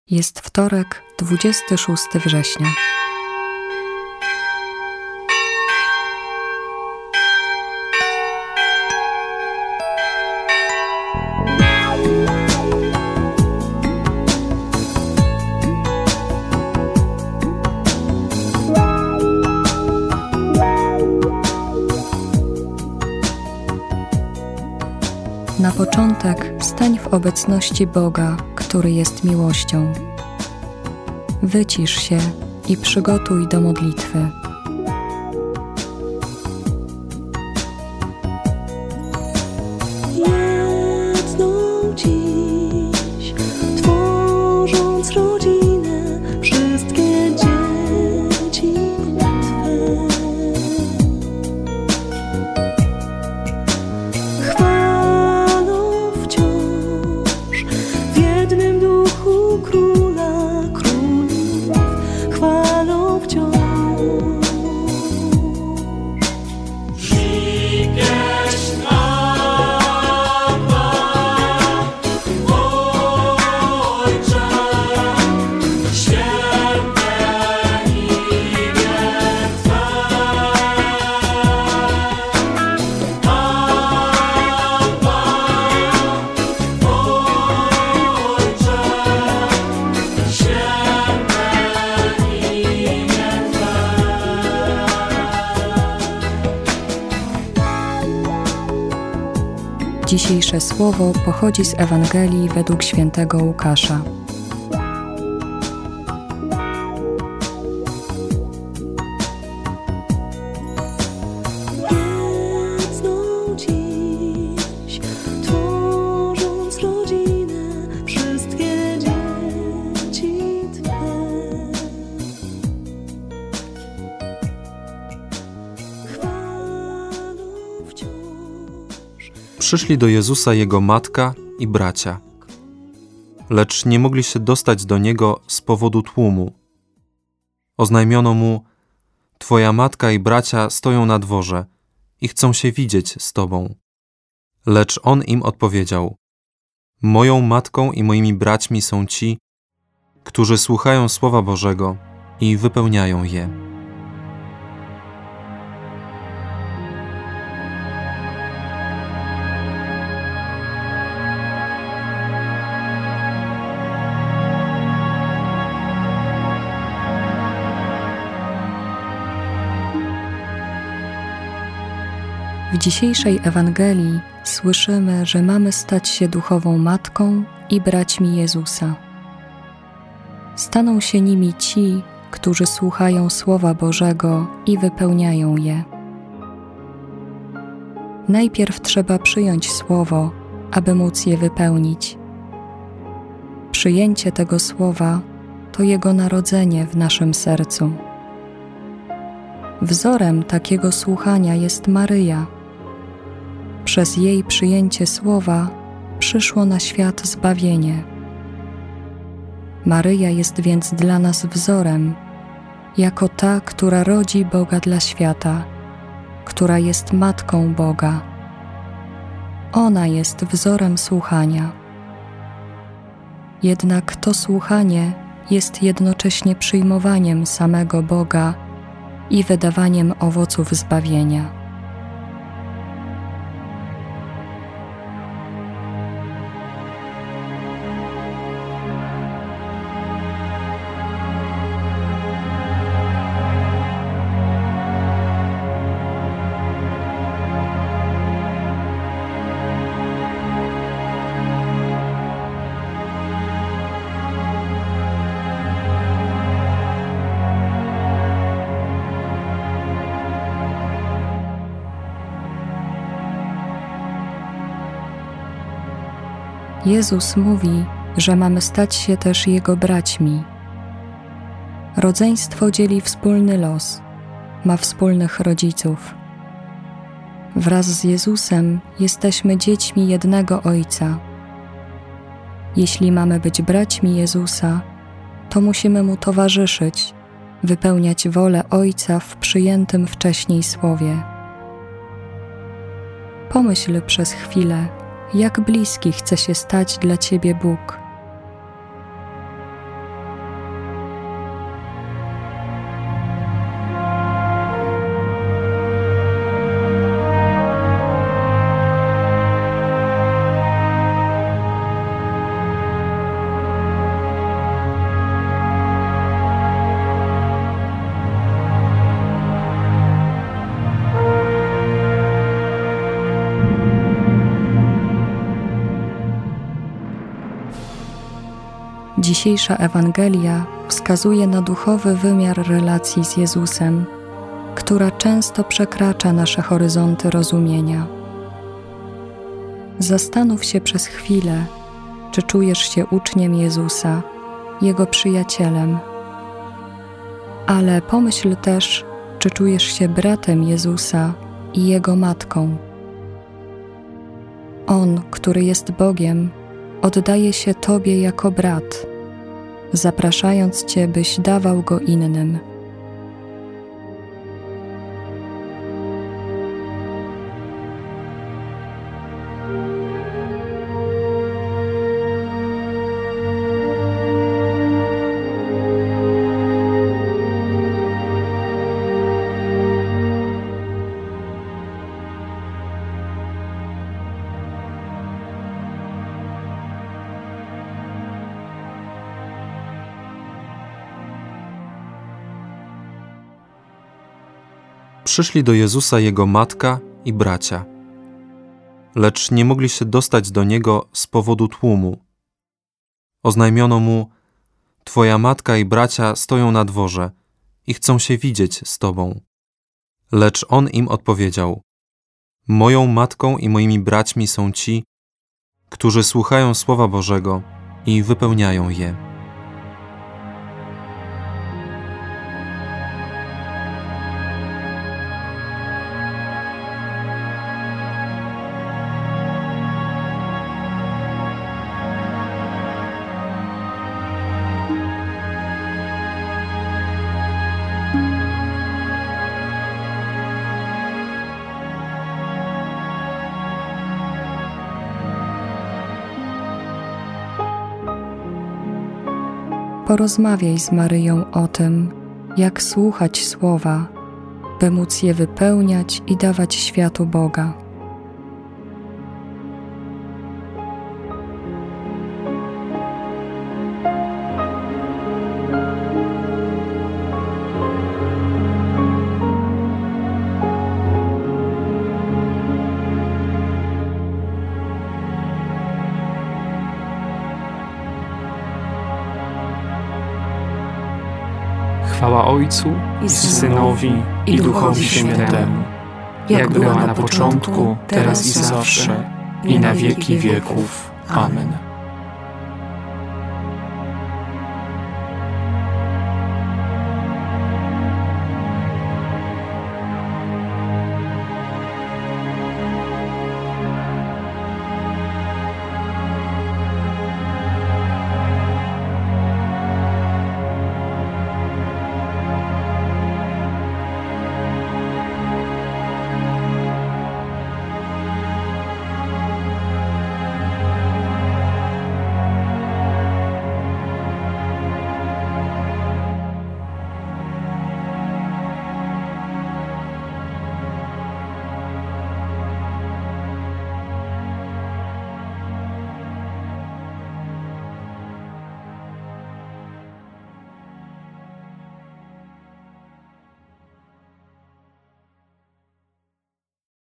Jest wtorek, 26 września. Na początek stań w obecności Boga, który jest miłością. Wycisz się i przygotuj do modlitwy. Jedną dziś, tworząc rodzinę, wszystkie dzieci Twe. Chwalą wciąż w jednym duchu Króla Królów, chwalą wciąż. Dzisiejsze słowo pochodzi z Ewangelii według świętego Łukasza. Jedną dziś, tworząc rodzinę, wszystkie dzieci Twe. Chwalą wciąż. Przyszli do Jezusa Jego matka i bracia, lecz nie mogli się dostać do Niego z powodu tłumu. Oznajmiono Mu: Twoja matka i bracia stoją na dworze i chcą się widzieć z Tobą. Lecz On im odpowiedział: Moją matką i moimi braćmi są ci, którzy słuchają Słowa Bożego i wypełniają je. W dzisiejszej Ewangelii słyszymy, że mamy stać się duchową matką i braćmi Jezusa. Staną się nimi ci, którzy słuchają Słowa Bożego i wypełniają je. Najpierw trzeba przyjąć Słowo, aby móc je wypełnić. Przyjęcie tego Słowa to Jego narodzenie w naszym sercu. Wzorem takiego słuchania jest Maryja. Przez jej przyjęcie Słowa przyszło na świat zbawienie. Maryja jest więc dla nas wzorem, jako ta, która rodzi Boga dla świata, która jest Matką Boga. Ona jest wzorem słuchania. Jednak to słuchanie jest jednocześnie przyjmowaniem samego Boga i wydawaniem owoców zbawienia. Jezus mówi, że mamy stać się też Jego braćmi. Rodzeństwo dzieli wspólny los, ma wspólnych rodziców. Wraz z Jezusem jesteśmy dziećmi jednego Ojca. Jeśli mamy być braćmi Jezusa, to musimy Mu towarzyszyć, wypełniać wolę Ojca w przyjętym wcześniej Słowie. Pomyśl przez chwilę, jak bliski chce się stać dla Ciebie Bóg. Dzisiejsza Ewangelia wskazuje na duchowy wymiar relacji z Jezusem, która często przekracza nasze horyzonty rozumienia. Zastanów się przez chwilę, czy czujesz się uczniem Jezusa, Jego przyjacielem. Ale pomyśl też, czy czujesz się bratem Jezusa i Jego matką. On, który jest Bogiem, oddaje się Tobie jako brat, zapraszając Cię, byś dawał Go innym. Przyszli do Jezusa Jego matka i bracia, lecz nie mogli się dostać do Niego z powodu tłumu. Oznajmiono Mu: Twoja matka i bracia stoją na dworze i chcą się widzieć z Tobą. Lecz On im odpowiedział: Moją matką i moimi braćmi są ci, którzy słuchają Słowa Bożego i wypełniają je. Porozmawiaj z Maryją o tym, jak słuchać słowa, by móc je wypełniać i dawać światu Boga. Chwała Ojcu i Synowi i Duchowi Świętemu, jak była na początku, teraz i zawsze, i na wieki wieków. Amen.